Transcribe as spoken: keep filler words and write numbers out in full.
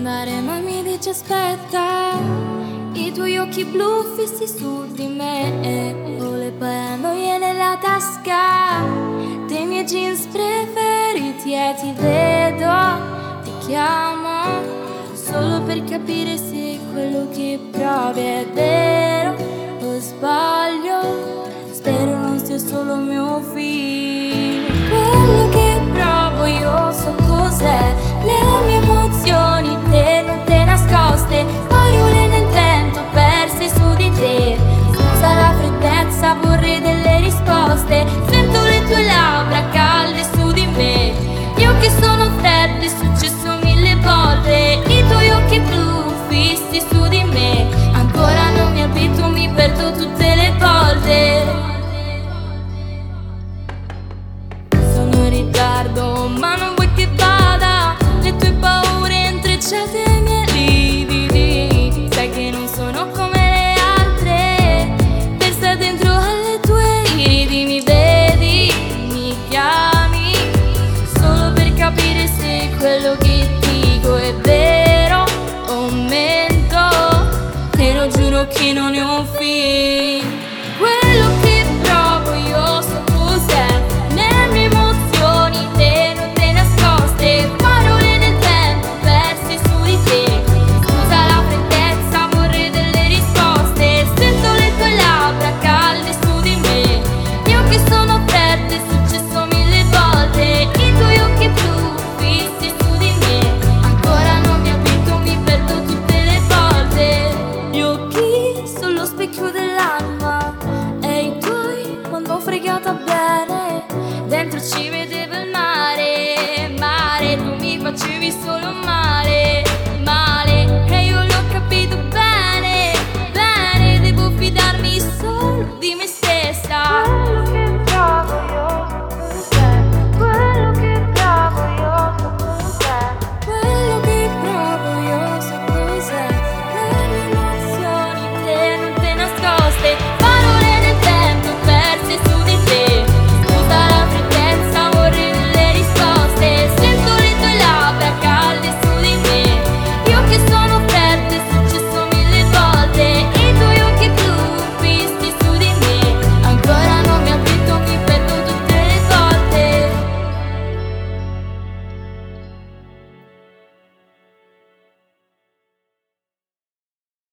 andare ma mi dici aspetta. I tuoi occhi blu fissi su di me, ho le paranoie nella tasca dei miei jeans preferiti e ti vedo, ti chiamo solo per capire se quello che provi è vero o sbaglio. Spero non sia solo mio film. Quello che provo io so cos'è, le mie emozioni tenute nascoste, parole nel vento perse su di te. Scusa la freddezza, vorrei delle risposte. Sento le tue labbra calde su di me. Io che sono freddo, è successo mille volte. I tuoi occhi blu fissi su di me. Ancora non mi abituo, mi perdo tutte le volte. Sono in ritardo, ma non vuoi che vada. Le tue paure intrecciate ai miei lividi. Sai che non sono come le altre, persa dentro alle tue iridi. Mi vedi, mi chiami solo per capire se quello che dico è vero o mento. E lo giuro che non ne ho un fine.